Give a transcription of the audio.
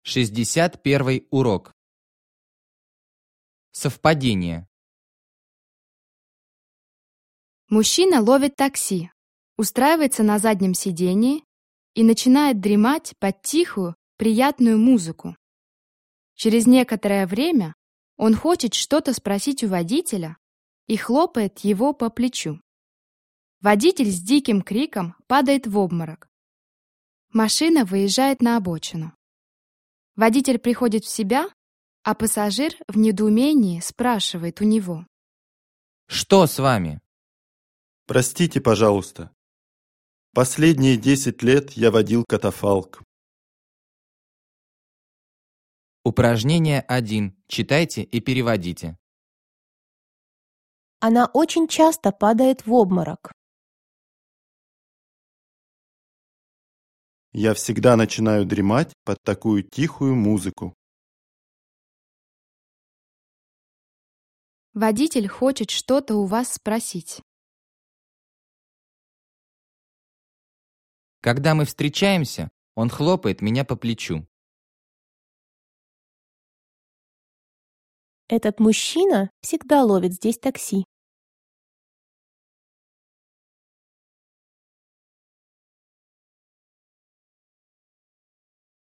61 урок. Совпадение. Мужчина ловит такси, устраивается на заднем сидении и начинает дремать под тихую, приятную музыку. Через некоторое время он хочет что-то спросить у водителя и хлопает его по плечу. Водитель с диким криком падает в обморок. Машина выезжает на обочину. Водитель приходит в себя, а пассажир в недоумении спрашивает у него: Что с вами? Простите, пожалуйста. Последние 10 лет я водил катафалк. Упражнение 1. Читайте и переводите. Она очень часто падает в обморок. Я всегда начинаю дремать под такую тихую музыку. водитель хочет что-то у вас спросить. Когда мы встречаемся, он хлопает меня по плечу. Этот мужчина всегда ловит здесь такси.